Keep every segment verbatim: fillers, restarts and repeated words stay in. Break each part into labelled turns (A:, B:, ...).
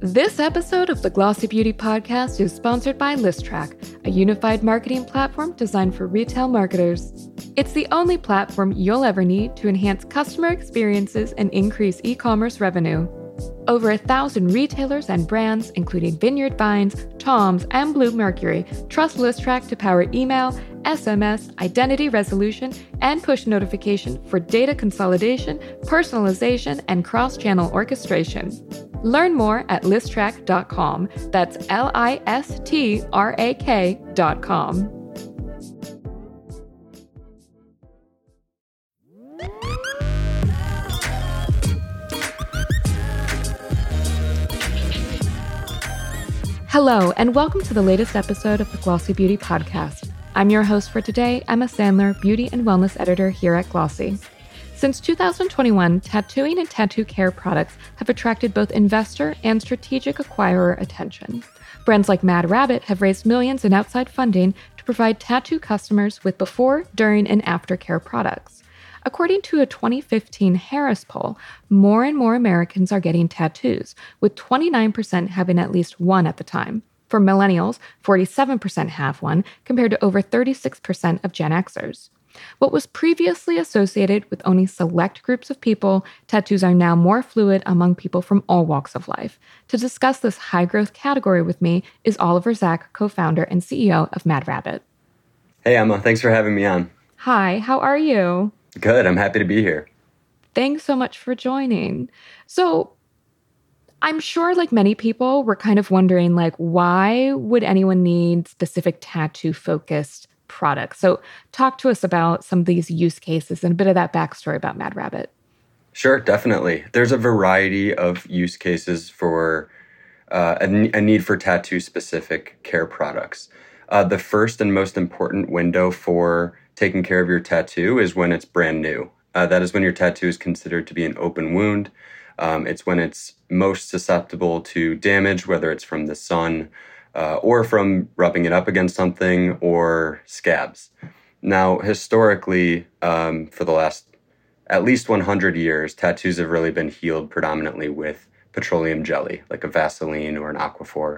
A: This episode of the Glossy Beauty Podcast is sponsored by Listrak, a unified marketing platform designed for retail marketers. It's the only platform you'll ever need to enhance customer experiences and increase e-commerce revenue. Over a thousand retailers and brands, including Vineyard Vines, Tom's, and Bluemercury, trust Listrak to power email, S M S, identity resolution, and push notification for data consolidation, personalization, and cross-channel orchestration. Learn more at listrak dot com. That's L I S T R A K dot com. Hello, and welcome to the latest episode of the Glossy Beauty Podcast. I'm your host for today, Emma Sandler, Beauty and Wellness Editor here at Glossy. Since two thousand twenty-one, tattooing and tattoo care products have attracted both investor and strategic acquirer attention. Brands like Mad Rabbit have raised millions in outside funding to provide tattoo customers with before, during, and after care products. According to a twenty fifteen Harris poll, more and more Americans are getting tattoos, with twenty-nine percent having at least one at the time. For millennials, forty-seven percent have one, compared to over thirty-six percent of Gen Xers. What was previously associated with only select groups of people, tattoos are now more fluid among people from all walks of life. To discuss this high-growth category with me is Oliver Zak, co-founder and C E O of Mad Rabbit.
B: Hey, Emma. Thanks for having me on.
A: Hi, how are you?
B: Good. I'm happy to be here.
A: Thanks so much for joining. So, I'm sure, like many people, we're kind of wondering, like, why would anyone need specific tattoo-focused products? So talk to us about some of these use cases and a bit of that backstory about Mad Rabbit.
B: Sure, definitely. There's a variety of use cases for uh, a, a need for tattoo-specific care products. Uh, the first and most important window for taking care of your tattoo is when it's brand new. Uh, that is when your tattoo is considered to be an open wound. Um, it's when it's most susceptible to damage, whether it's from the sun, Uh, or from rubbing it up against something, or scabs. Now, historically, um, for the last at least one hundred years, tattoos have really been healed predominantly with petroleum jelly, like a Vaseline or an Aquaphor.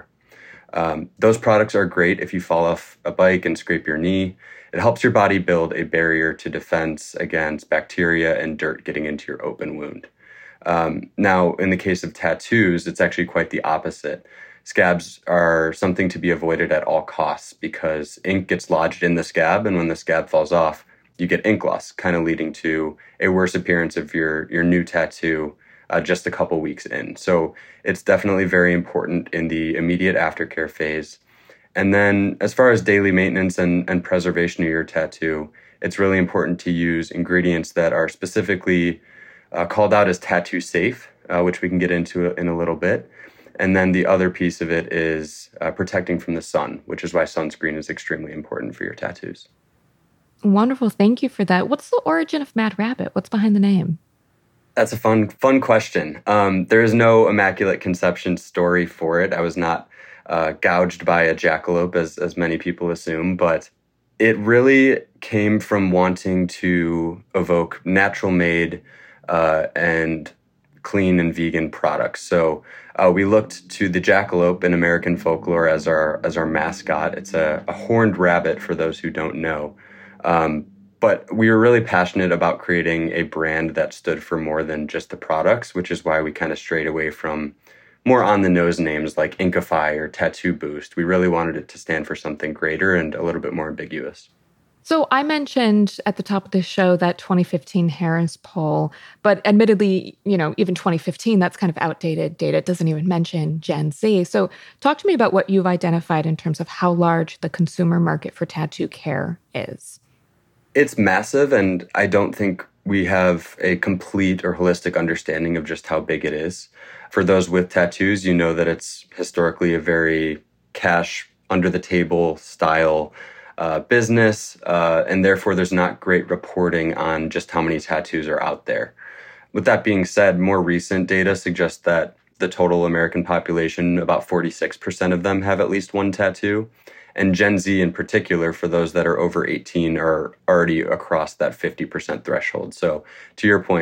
B: Um, those products are great if you fall off a bike and scrape your knee. It helps your body build a barrier to defense against bacteria and dirt getting into your open wound. Um, now, in the case of tattoos, it's actually quite the opposite. Scabs are something to be avoided at all costs because ink gets lodged in the scab, and when the scab falls off, you get ink loss, kind of leading to a worse appearance of your, your new tattoo uh, just a couple weeks in. So it's definitely very important in the immediate aftercare phase. And then as far as daily maintenance and, and preservation of your tattoo, it's really important to use ingredients that are specifically uh, called out as tattoo safe, uh, which we can get into in a little bit. And then the other piece of it is uh, protecting from the sun, which is why sunscreen is extremely important for your tattoos.
A: Wonderful. Thank you for that. What's the origin of Mad Rabbit? What's behind the name?
B: That's a fun, fun question. Um, there is no immaculate conception story for it. I was not uh, gouged by a jackalope, as, as many people assume, but it really came from wanting to evoke natural-made uh, and clean and vegan products. So uh, we looked to the jackalope in American folklore as our as our mascot. It's a, a horned rabbit for those who don't know. Um, but we were really passionate about creating a brand that stood for more than just the products, which is why we kind of strayed away from more on-the-nose names like Inkify or Tattoo Boost. We really wanted it to stand for something greater and a little bit more ambiguous.
A: So I mentioned at the top of this show that twenty fifteen Harris poll, but admittedly, you know, even twenty fifteen, that's kind of outdated data. It doesn't even mention Gen Z. So talk to me about what you've identified in terms of how large the consumer market for tattoo care is.
B: It's massive, and I don't think we have a complete or holistic understanding of just how big it is. For those with tattoos, you know that it's historically a very cash, under-the-table style Uh, business, uh, and therefore there's not great reporting on just how many tattoos are out there. With that being said, more recent data suggests that the total American population, about forty-six percent of them have at least one tattoo, and Gen Z in particular, for those that are over eighteen, are already across that fifty percent threshold. So to your point,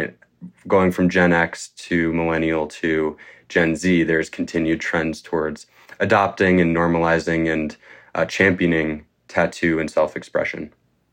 B: going from Gen X to Millennial to Gen Z, there's continued trends towards adopting and normalizing and uh, championing tattoo and self-expression.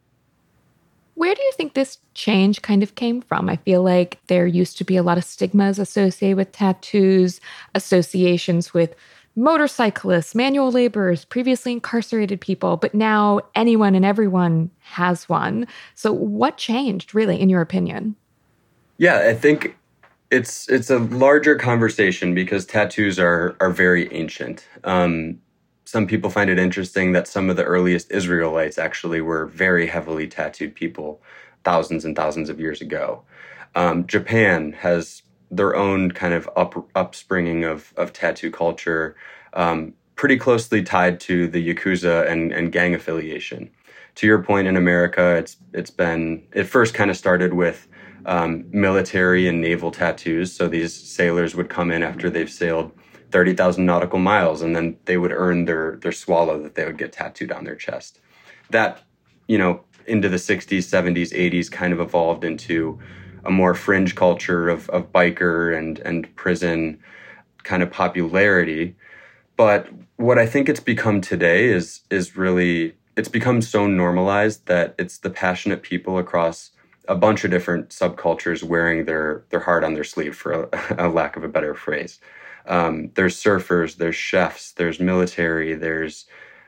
A: Where do you think this change kind of came from? I feel like there used to be a lot of stigmas associated with tattoos, associations with motorcyclists, manual laborers, previously incarcerated people, but now anyone and everyone has one. So what changed, really, in your opinion?
B: Yeah, I think it's it's a larger conversation because tattoos are are very ancient. Um, some people find it interesting that some of the earliest Israelites actually were very heavily tattooed people thousands and thousands of years ago. Um, Japan has their own kind of up, upspringing of, of tattoo culture, um, pretty closely tied to the Yakuza and, and gang affiliation. To your point, in America, it's it's been, it first kind of started with um, military and naval tattoos. So these sailors would come in after they've sailed thirty thousand nautical miles, and then they would earn their, their swallow that they would get tattooed on their chest. That, you know, into the sixties, seventies, eighties kind of evolved into a more fringe culture of, of biker and, and prison kind of popularity. But what I think it's become today is, is really, it's become so normalized that it's the passionate people across a bunch of different subcultures wearing their, their heart on their sleeve, for a, a lack of a better phrase. Um, there's surfers, there's chefs, there's military, there's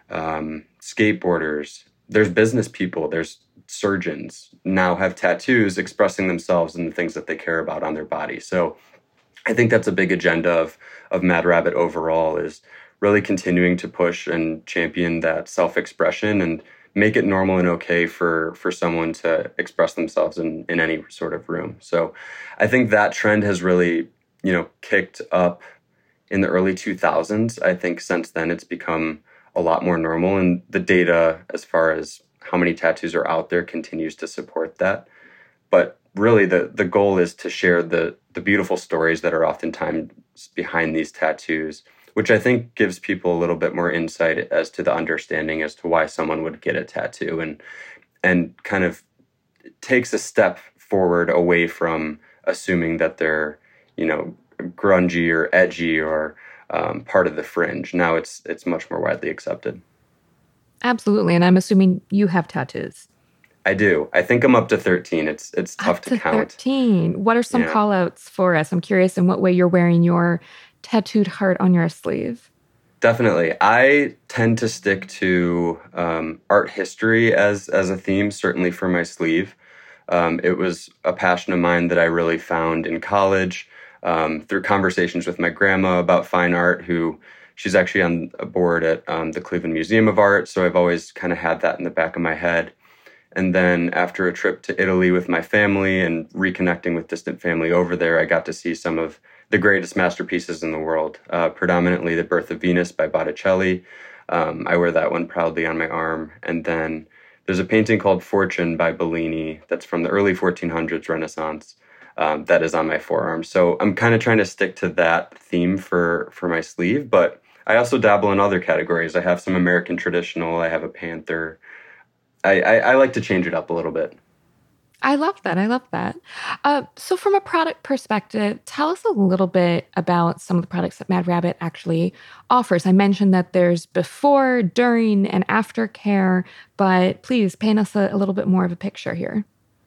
B: um, skateboarders, there's business people, there's surgeons now have tattoos expressing themselves and the things that they care about on their body. So I think that's a big agenda of, of Mad Rabbit overall, is really continuing to push and champion that self-expression and make it normal and okay for, for someone to express themselves in, in any sort of room. So I think that trend has really, you know, kicked up in the early two thousands. I think since then it's become a lot more normal, and the data as far as how many tattoos are out there continues to support that. But really the, the goal is to share the, the beautiful stories that are oftentimes behind these tattoos, which I think gives people a little bit more insight as to the understanding as to why someone would get a tattoo, and and kind of takes a step forward away from assuming that they're, you know, grungy or edgy or um, part of the fringe. Now it's it's much more widely accepted.
A: Absolutely. And I'm assuming you have tattoos.
B: I do. I think I'm up to thirteen. It's it's tough
A: up
B: to,
A: to
B: count.
A: thirteen. What are some
B: Yeah.
A: call outs for us? I'm curious in what way you're wearing your tattooed heart on your sleeve.
B: Definitely. I tend to stick to um, art history as as a theme, certainly for my sleeve. Um, it was a passion of mine that I really found in college um, through conversations with my grandma about fine art, who she's actually on a board at um, the Cleveland Museum of Art. So I've always kind of had that in the back of my head. And then after a trip to Italy with my family and reconnecting with distant family over there, I got to see some of the greatest masterpieces in the world, uh, predominantly The Birth of Venus by Botticelli. Um, I wear that one proudly on my arm. And then there's a painting called Fortune by Bellini that's from the early fourteen hundreds Renaissance um, that is on my forearm. So I'm kind of trying to stick to that theme for, for my sleeve, but I also dabble in other categories. I have some American traditional, I have a panther. I, I, I like to change it up a little bit.
A: I love that. I love that. Uh, so from a product perspective, tell us a little bit about some of the products that Mad Rabbit actually offers. I mentioned that there's before, during, and after care, but please paint us a, a little bit more of a picture here.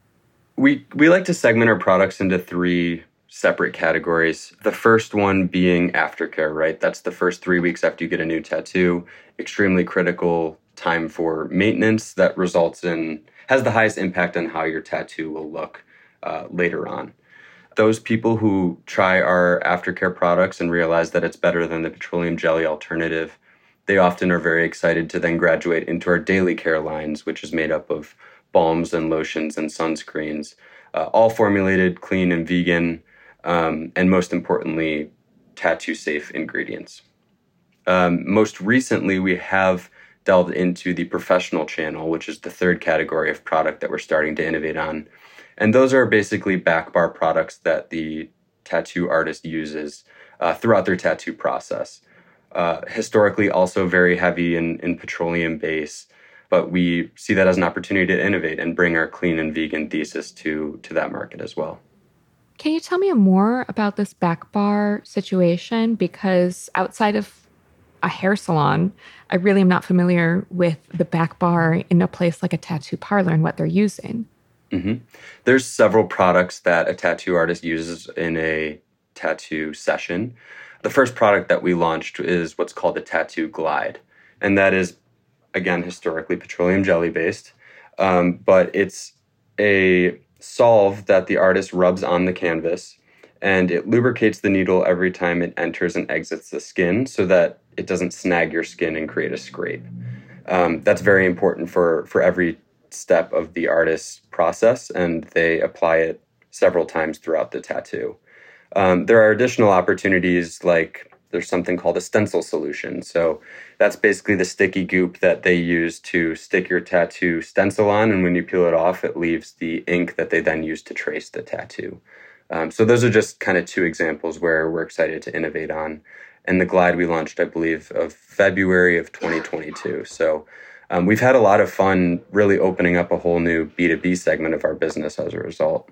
B: We we like to segment our products into three separate categories. The first one being aftercare, right? That's the first three weeks after you get a new tattoo. Extremely critical time for maintenance that results in, has the highest impact on how your tattoo will look uh, later on. Those people who try our aftercare products and realize that it's better than the petroleum jelly alternative, they often are very excited to then graduate into our daily care lines, which is made up of balms and lotions and sunscreens, uh, all formulated clean and vegan, um, and most importantly, tattoo-safe ingredients. Um, most recently, we have delved into the professional channel, which is the third category of product that we're starting to innovate on. And those are basically back bar products that the tattoo artist uses uh, throughout their tattoo process. Uh, historically, also very heavy in, in petroleum base, but we see that as an opportunity to innovate and bring our clean and vegan thesis to, to that market as well.
A: Can you tell me more about this back bar situation? Because outside of a hair salon, I really am not familiar with the back bar in a place like a tattoo parlor and what they're using.
B: Mm-hmm. There's several products that a tattoo artist uses in a tattoo session. The first product that we launched is what's called the Tattoo Glide. And that is, again, historically petroleum jelly based. Um, but it's a solve that the artist rubs on the canvas, and it lubricates the needle every time it enters and exits the skin so that it doesn't snag your skin and create a scrape. Um, that's very important for, for every step of the artist's process, and they apply it several times throughout the tattoo. Um, there are additional opportunities, like there's something called a stencil solution. So that's basically the sticky goop that they use to stick your tattoo stencil on, and when you peel it off, it leaves the ink that they then use to trace the tattoo. Um, so those are just kind of two examples where we're excited to innovate on. And the Glide we launched, I believe, of February of twenty twenty-two. So um, we've had a lot of fun really opening up a whole new B two B segment of our business as a result.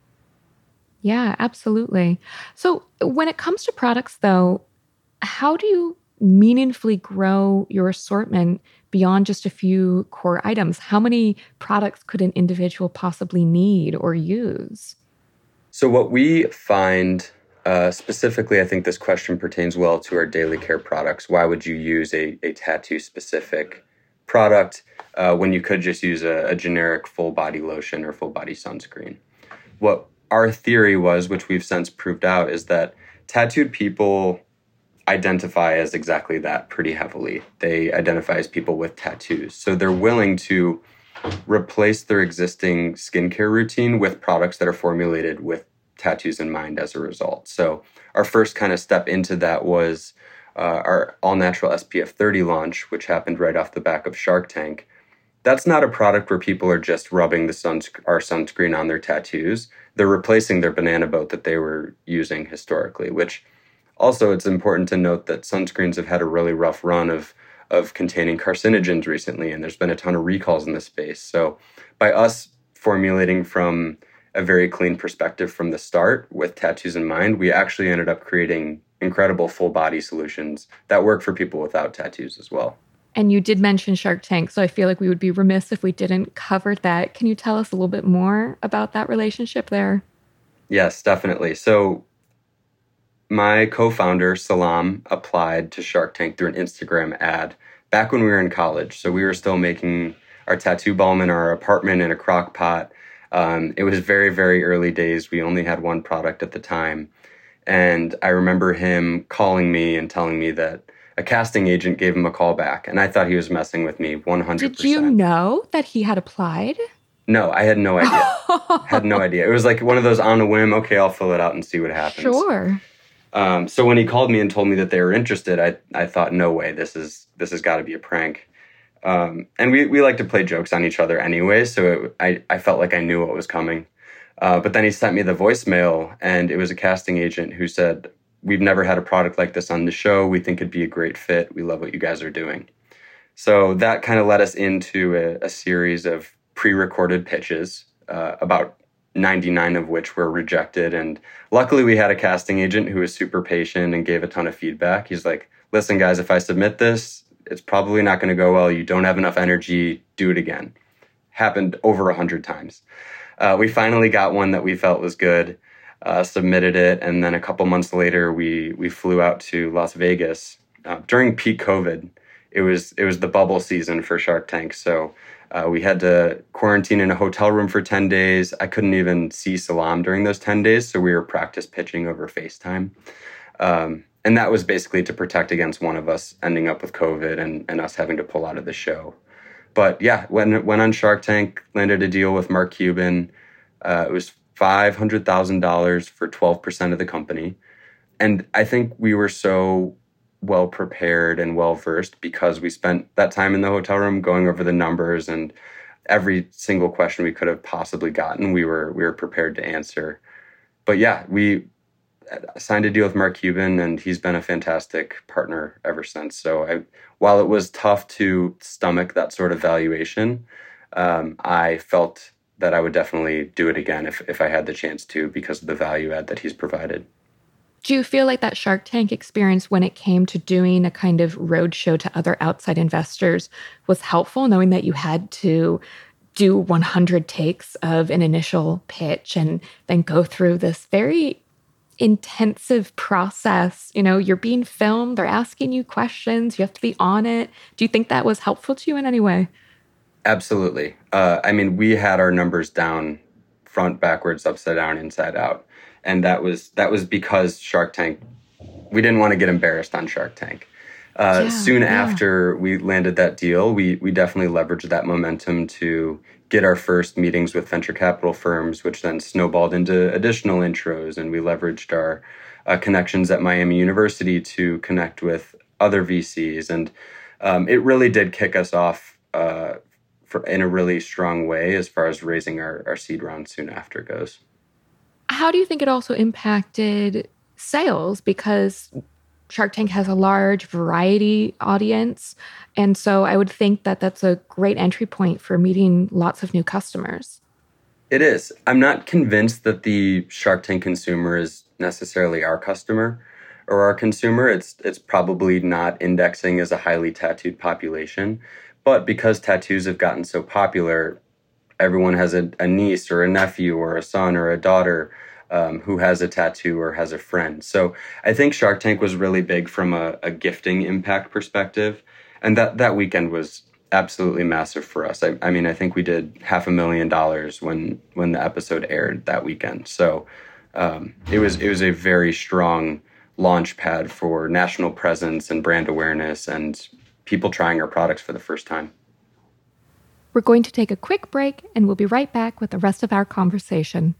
A: Yeah, absolutely. So when it comes to products, though, how do you meaningfully grow your assortment beyond just a few core items? How many products could an individual possibly need or use?
B: So what we find, uh, specifically, I think this question pertains well to our daily care products. Why would you use a, a tattoo-specific product uh, when you could just use a, a generic full-body lotion or full-body sunscreen? What our theory was, which we've since proved out, is that tattooed people identify as exactly that pretty heavily. They identify as people with tattoos. So they're willing to replace their existing skincare routine with products that are formulated with tattoos in mind as a result. So our first kind of step into that was uh, our all-natural S P F thirty launch, which happened right off the back of Shark Tank. That's not a product where people are just rubbing the suns- our sunscreen on their tattoos. They're replacing their banana boat that they were using historically, which also it's important to note that sunscreens have had a really rough run of of containing carcinogens recently, and there's been a ton of recalls in this space. So by us formulating from a very clean perspective from the start with tattoos in mind, we actually ended up creating incredible full body solutions that work for people without tattoos as well.
A: And you did mention Shark Tank, so I feel like we would be remiss if we didn't cover that. Can you tell us a little bit more about that relationship there?
B: Yes, definitely. So my co-founder, Salam, applied to Shark Tank through an Instagram ad back when we were in college. So we were still making our tattoo balm in our apartment in a crock pot. Um, it was very, very early days. We only had one product at the time. And I remember him calling me and telling me that a casting agent gave him a call back. And I thought he was messing with me one hundred percent.
A: Did you know that he had applied?
B: No, I had no idea. had no idea. It was like one of those on a whim, okay, I'll fill it out and see what happens.
A: Sure.
B: Um, so when he called me and told me that they were interested, I I thought, no way, this is this has got to be a prank. Um, and we, we like to play jokes on each other anyway, so it, I, I felt like I knew what was coming. Uh, but then he sent me the voicemail, and it was a casting agent who said, we've never had a product like this on the show. We think it'd be a great fit. We love what you guys are doing. So that kind of led us into a, a series of pre-recorded pitches, uh, about ninety-nine of which were rejected. And luckily we had a casting agent who was super patient and gave a ton of feedback. He's like, listen, guys, if I submit this, it's probably not going to go well. You don't have enough energy. Do it again. Happened over a hundred times. Uh, we finally got one that we felt was good, uh, submitted it. And then a couple months later, we we flew out to Las Vegas. Uh, during peak COVID, it was, it was the bubble season for Shark Tank. So Uh, we had to quarantine in a hotel room for ten days. I couldn't even see Salam during those ten days, so we were practice pitching over FaceTime. Um, and that was basically to protect against one of us ending up with COVID and, and us having to pull out of the show. But yeah, when went on Shark Tank, landed a deal with Mark Cuban. Uh, it was five hundred thousand dollars for twelve percent of the company. And I think we were so well prepared and well versed because we spent that time in the hotel room going over the numbers, and every single question we could have possibly gotten, we were we were prepared to answer. But yeah, we signed a deal with Mark Cuban, and he's been a fantastic partner ever since. So I, while it was tough to stomach that sort of valuation, um, I felt that I would definitely do it again if, if I had the chance to, because of the value add that he's provided.
A: Do you feel like that Shark Tank experience when it came to doing a kind of roadshow to other outside investors was helpful, knowing that you had to do one hundred takes of an initial pitch and then go through this very intensive process? You know, you're being filmed, they're asking you questions, you have to be on it. Do you think that was helpful to you in any way?
B: Absolutely. Uh, I mean, we had our numbers down front, backwards, upside down, inside out. And that was that was because Shark Tank, we didn't want to get embarrassed on Shark Tank. Uh,
A: Yeah,
B: soon
A: yeah.
B: after we landed that deal, we we definitely leveraged that momentum to get our first meetings with venture capital firms, which then snowballed into additional intros. And we leveraged our uh, connections at Miami University to connect with other V Cs. And um, it really did kick us off uh, for, in a really strong way as far as raising our, our seed round soon after goes.
A: How do you think it also impacted sales? Because Shark Tank has a large variety audience. And so I would think that that's a great entry point for meeting lots of new customers.
B: It is. I'm not convinced that the Shark Tank consumer is necessarily our customer or our consumer. It's it's probably not indexing as a highly tattooed population. But because tattoos have gotten so popular, everyone has a, a niece or a nephew or a son or a daughter um, who has a tattoo or has a friend. So I think Shark Tank was really big from a, a gifting impact perspective. And that, that weekend was absolutely massive for us. I, I mean, I think we did half a million dollars when when the episode aired that weekend. So um, it was it was a very strong launch pad for national presence and brand awareness and people trying our products for the first time.
A: We're going to take a quick break, and we'll be right back with the rest of our conversation.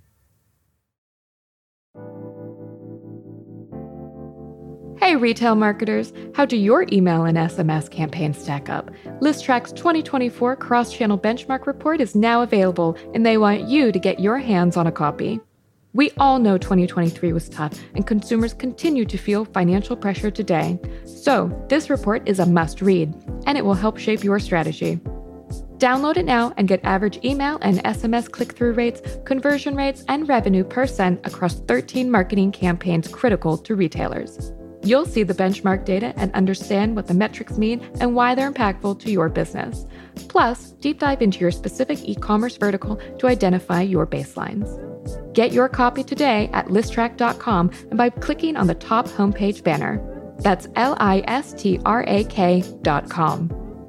A: Hey, retail marketers, how do your email and S M S campaigns stack up? Listtrack's twenty twenty-four Cross-Channel Benchmark Report is now available, and they want you to get your hands on a copy. We all know twenty twenty-three was tough, and consumers continue to feel financial pressure today. So, this report is a must-read, and it will help shape your strategy. Download it now and get average email and S M S click-through rates, conversion rates, and revenue per cent across thirteen marketing campaigns critical to retailers. You'll see the benchmark data and understand what the metrics mean and why they're impactful to your business. Plus, deep dive into your specific e-commerce vertical to identify your baselines. Get your copy today at listtrack dot com and by clicking on the top homepage banner. That's L I S T R A K dot com.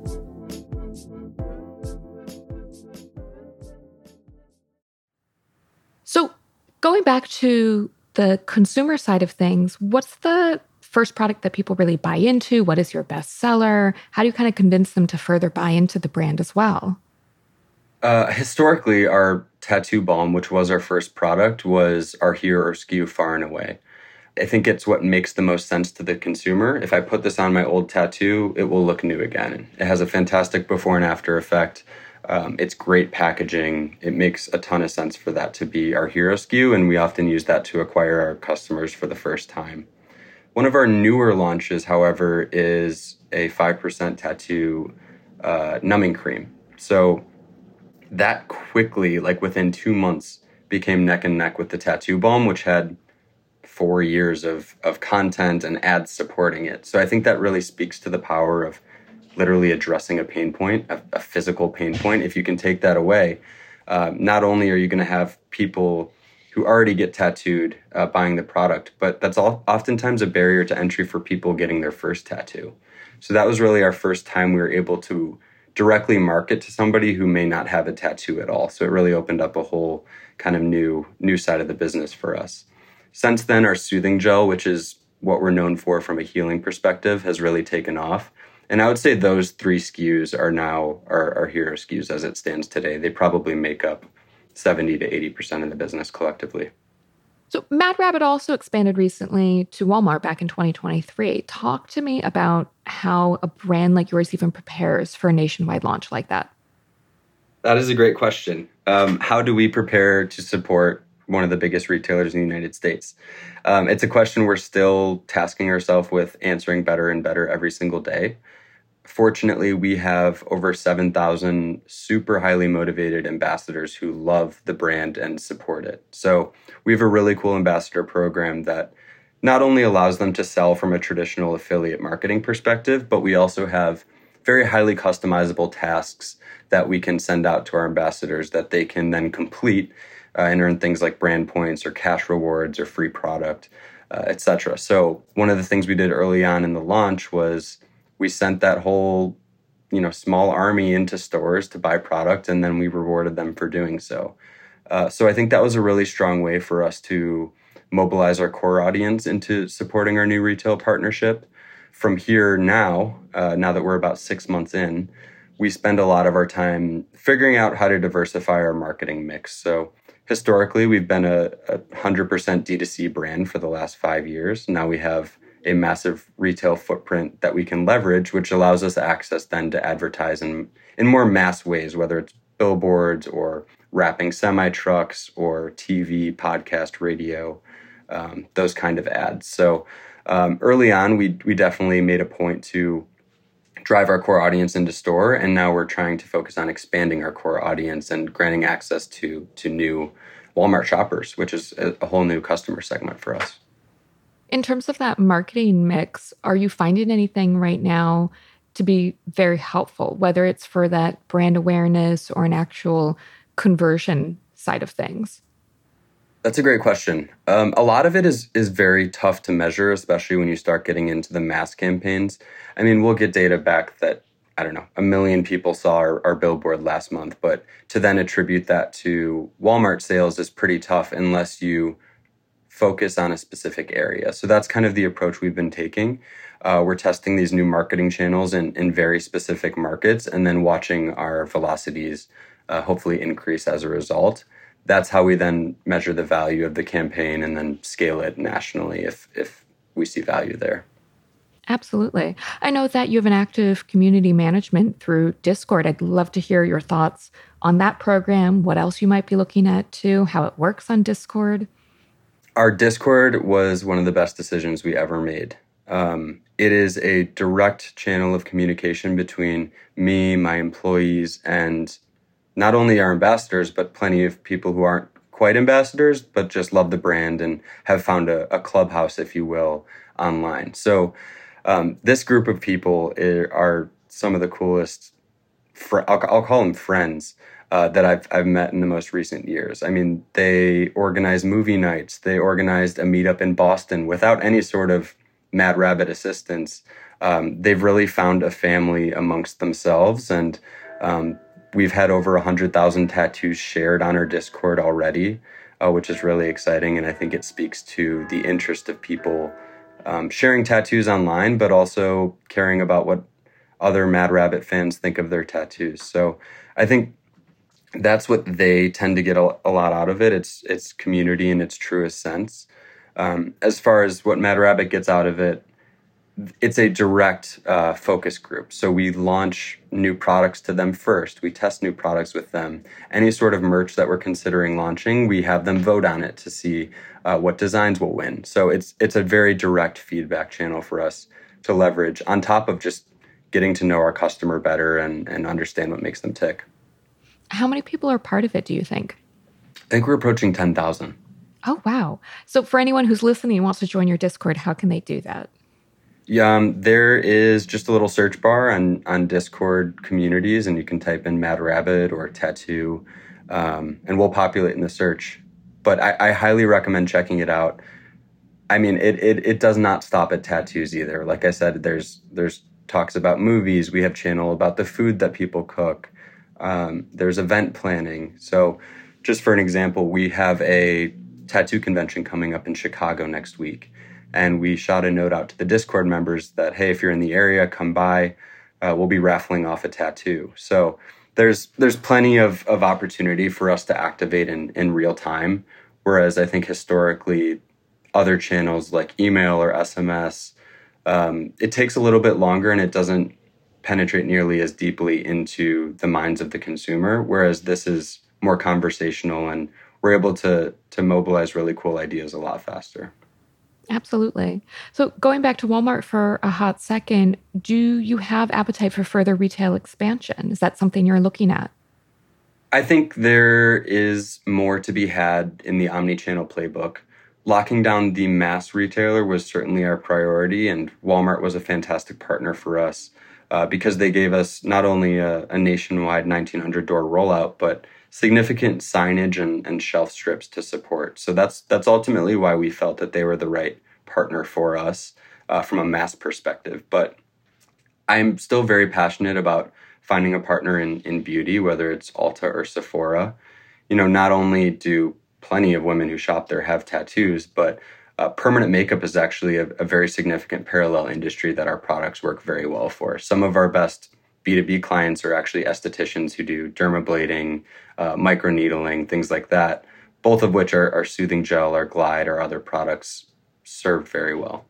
A: So going back to the consumer side of things, what's the first product that people really buy into? What is your best seller? How do you kind of convince them to further buy into the brand as well?
B: Uh, historically, our tattoo balm, which was our first product, was our hero S K U far and away. I think it's what makes the most sense to the consumer. If I put this on my old tattoo, it will look new again. It has a fantastic before and after effect. Um, it's great packaging. It makes a ton of sense for that to be our hero S K U, and we often use that to acquire our customers for the first time. One of our newer launches, however, is a five percent tattoo uh, numbing cream. So that quickly, like within two months, became neck and neck with the tattoo balm, which had four years of, of content and ads supporting it. So I think that really speaks to the power of literally addressing a pain point, a, a physical pain point. If you can take that away, uh, not only are you going to have people who already get tattooed uh, buying the product, but that's all, oftentimes a barrier to entry for people getting their first tattoo. So that was really our first time we were able to directly market to somebody who may not have a tattoo at all. So it really opened up a whole kind of new, new side of the business for us. Since then, our soothing gel, which is what we're known for from a healing perspective, has really taken off. And I would say those three S K Us are now our, our hero S K Us as it stands today. They probably make up seventy to eighty percent of the business collectively.
A: So Mad Rabbit also expanded recently to Walmart back in twenty twenty-three. Talk to me about how a brand like yours even prepares for a nationwide launch like that.
B: That is a great question. Um, how do we prepare to support one of the biggest retailers in the United States? Um, it's a question we're still tasking ourselves with answering better and better every single day. fortunately, we have over seven thousand super highly motivated ambassadors who love the brand and support it. So we have a really cool ambassador program that not only allows them to sell from a traditional affiliate marketing perspective, but we also have very highly customizable tasks that we can send out to our ambassadors that they can then complete uh, and earn things like brand points or cash rewards or free product, uh, et cetera. So one of the things we did early on in the launch was we sent that whole, you know, small army into stores to buy product, and then we rewarded them for doing so. Uh, so I think that was a really strong way for us to mobilize our core audience into supporting our new retail partnership. From here now, uh, now that we're about six months in, we spend a lot of our time figuring out how to diversify our marketing mix. So historically, we've been a, a one hundred percent D two C brand for the last five years. Now we have a massive retail footprint that we can leverage, which allows us access then to advertise in, in more mass ways, whether it's billboards or wrapping semi-trucks or T V, podcast, radio, um, those kind of ads. So um, early on, we we definitely made a point to drive our core audience into store, and now we're trying to focus on expanding our core audience and granting access to to new Walmart shoppers, which is a, a whole new customer segment for us.
A: In terms of that marketing mix, are you finding anything right now to be very helpful, whether it's for that brand awareness or an actual conversion side of things?
B: That's a great question. Um, a lot of it is is very tough to measure, especially when you start getting into the mass campaigns. I mean, we'll get data back that, I don't know, a million people saw our, our billboard last month, but to then attribute that to Walmart sales is pretty tough unless you focus on a specific area. So that's kind of the approach we've been taking. Uh, we're testing these new marketing channels in, in very specific markets and then watching our velocities uh, hopefully increase as a result. That's how we then measure the value of the campaign and then scale it nationally if if we see value there.
A: Absolutely. I know that you have an active community management through Discord. I'd love to hear your thoughts on that program, what else you might be looking at too, how it works on Discord.
B: Our Discord was one of the best decisions we ever made. Um, it is a direct channel of communication between me, my employees, and not only our ambassadors, but plenty of people who aren't quite ambassadors, but just love the brand and have found a, a clubhouse, if you will, online. So um, this group of people are some of the coolest, fr- I'll, I'll call them friends, uh, that I've I've met in the most recent years. I mean, they organized movie nights. They organized a meetup in Boston without any sort of Mad Rabbit assistance. Um, they've really found a family amongst themselves, and um, we've had over one hundred thousand tattoos shared on our Discord already, uh, which is really exciting. And I think it speaks to the interest of people um, sharing tattoos online, but also caring about what other Mad Rabbit fans think of their tattoos. So I think that's what they tend to get a, a lot out of it. It's it's community in its truest sense. Um, as far as what Mad Rabbit gets out of it, it's a direct uh, focus group. So we launch new products to them first. We test new products with them. Any sort of merch that we're considering launching, we have them vote on it to see uh, what designs will win. So it's it's a very direct feedback channel for us to leverage on top of just getting to know our customer better and, and understand what makes them tick.
A: How many people are part of it, do you think?
B: I think we're approaching ten thousand.
A: Oh, wow. So for anyone who's listening and wants to join your Discord, how can they do that?
B: Yeah, um, there is just a little search bar on, on Discord communities, and you can type in Mad Rabbit or tattoo, um, and we'll populate in the search. But I, I highly recommend checking it out. I mean, it, it it does not stop at tattoos either. Like I said, there's there's talks about movies. We have channel about the food that people cook. Um, there's event planning. So just for an example, we have a tattoo convention coming up in Chicago next week. And we shot a note out to the Discord members that, hey, if you're in the area, come by. Uh, we'll be raffling off a tattoo. So there's there's plenty of, of opportunity for us to activate in, in real time. Whereas I think historically, other channels like email or S M S, um, it takes a little bit longer and it doesn't penetrate nearly as deeply into the minds of the consumer. Whereas this is more conversational and we're able to to mobilize really cool ideas a lot faster.
A: Absolutely. So going back to Walmart for a hot second, do you have appetite for further retail expansion? Is that something you're looking at?
B: I think there is more to be had in the omnichannel playbook. Locking down the mass retailer was certainly our priority, and Walmart was a fantastic partner for us uh, because they gave us not only a, a nationwide nineteen hundred door rollout, but significant signage and, and shelf strips to support. So that's that's ultimately why we felt that they were the right partner for us uh, from a mass perspective. But I'm still very passionate about finding a partner in, in beauty, whether it's Ulta or Sephora. You know, not only do plenty of women who shop there have tattoos, but uh, permanent makeup is actually a, a very significant parallel industry that our products work very well for. Some of our best B two B clients are actually estheticians who do dermablading, uh, microneedling, things like that, both of which are, are Soothing Gel or Glide or other products served very well.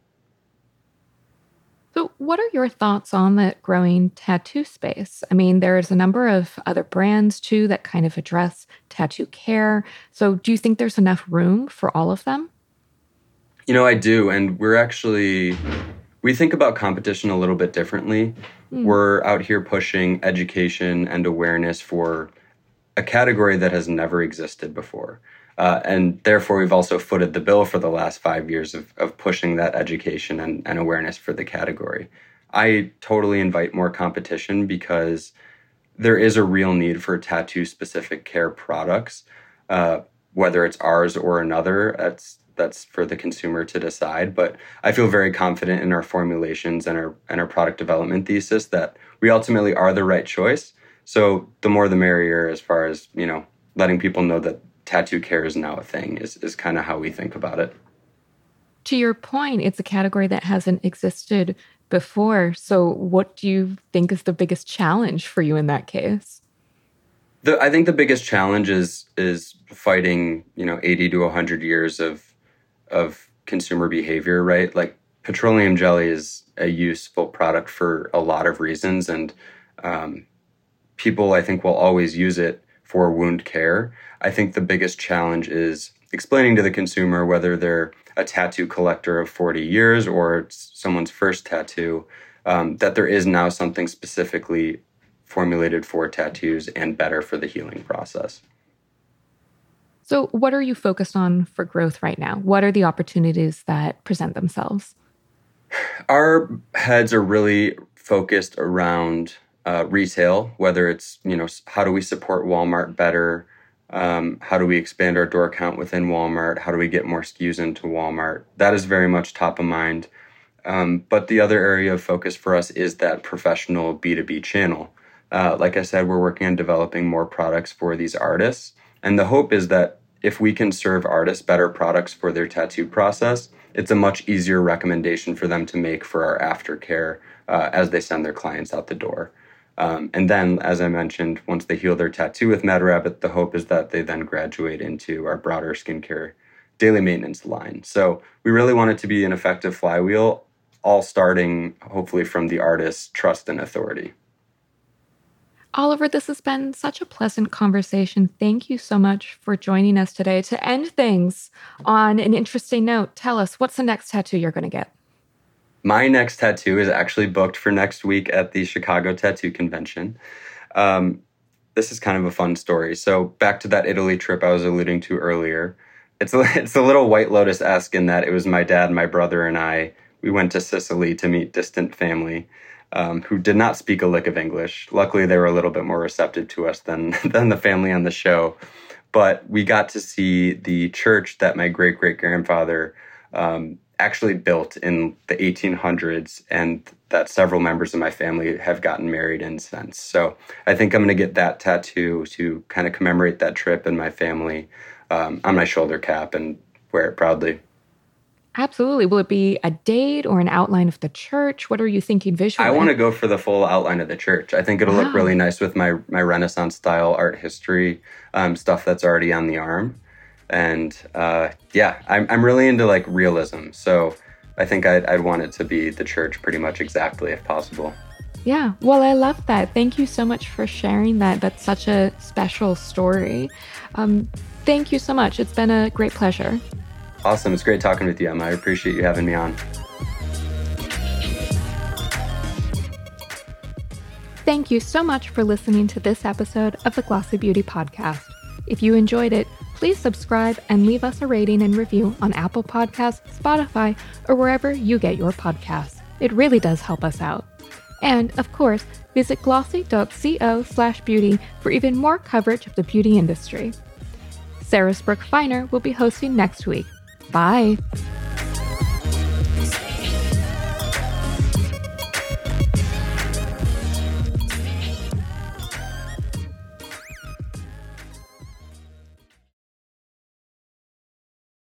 A: So what are your thoughts on the growing tattoo space? I mean, there's a number of other brands too that kind of address tattoo care. So do you think there's enough room for all of them?
B: You know, I do. And we're actually, we think about competition a little bit differently. Mm. We're out here pushing education and awareness for a category that has never existed before. Uh, and therefore, we've also footed the bill for the last five years of, of pushing that education and, and awareness for the category. I totally invite more competition because there is a real need for tattoo-specific care products, uh, whether it's ours or another. That's that's for the consumer to decide. But I feel very confident in our formulations and our and our product development thesis that we ultimately are the right choice. So the more the merrier, as far as, you know, letting people know that tattoo care is now a thing is, is kind of how we think about it.
A: To your point, it's a category that hasn't existed before. So what do you think is the biggest challenge for you in that case?
B: The, I think the biggest challenge is is fighting, you know, eighty to one hundred years of of consumer behavior, right? Like petroleum jelly is a useful product for a lot of reasons. And um, people, I think, will always use it for wound care. I think the biggest challenge is explaining to the consumer, whether they're a tattoo collector of forty years or it's someone's first tattoo, um, that there is now something specifically formulated for tattoos and better for the healing process.
A: So what are you focused on for growth right now? What are the opportunities that present themselves?
B: Our heads are really focused around uh, retail, whether it's, you know, how do we support Walmart better? Um, how do we expand our door count within Walmart? How do we get more S K Us into Walmart? That is very much top of mind. Um, but the other area of focus for us is that professional B two B channel. Uh, like I said, we're working on developing more products for these artists. And the hope is that if we can serve artists better products for their tattoo process, it's a much easier recommendation for them to make for our aftercare uh, as they send their clients out the door. Um, and then, as I mentioned, once they heal their tattoo with Mad Rabbit, the hope is that they then graduate into our broader skincare daily maintenance line. So we really want it to be an effective flywheel, all starting hopefully from the artist's trust and authority.
A: Oliver, this has been such a pleasant conversation. Thank you so much for joining us today. To end things on an interesting note, tell us, what's the next tattoo you're going to get?
B: My next tattoo is actually booked for next week at the Chicago Tattoo Convention. Um, this is kind of a fun story. So back to that Italy trip I was alluding to earlier. It's a, it's a little White Lotus-esque in that it was my dad, my brother, and I. We went to Sicily to meet distant family um, who did not speak a lick of English. Luckily, they were a little bit more receptive to us than, than the family on the show. But we got to see the church that my great-great-grandfather um, actually built in the eighteen hundreds, and that several members of my family have gotten married in since. So I think I'm going to get that tattoo to kind of commemorate that trip and my family um, on my shoulder cap and wear it proudly.
A: Absolutely. Will it be a date or an outline of the church? What are you thinking visually?
B: I want to go for the full outline of the church. I think it'll wow. look really nice with my my Renaissance style art history um, stuff that's already on the arm. And uh, yeah, I'm I'm really into like realism. So I think I'd, I'd want it to be the church pretty much exactly if possible.
A: Yeah, well, I love that. Thank you so much for sharing that. That's such a special story. Um, thank you so much. It's been a great pleasure.
B: Awesome. It's great talking with you, Emma. I appreciate you having me on.
A: Thank you so much for listening to this episode of the Glossy Beauty Podcast. If you enjoyed it, please subscribe and leave us a rating and review on Apple Podcasts, Spotify, or wherever you get your podcasts. It really does help us out. And, of course, visit glossy.co slash beauty for even more coverage of the beauty industry. Sarah Sprooke Finer will be hosting next week. Bye!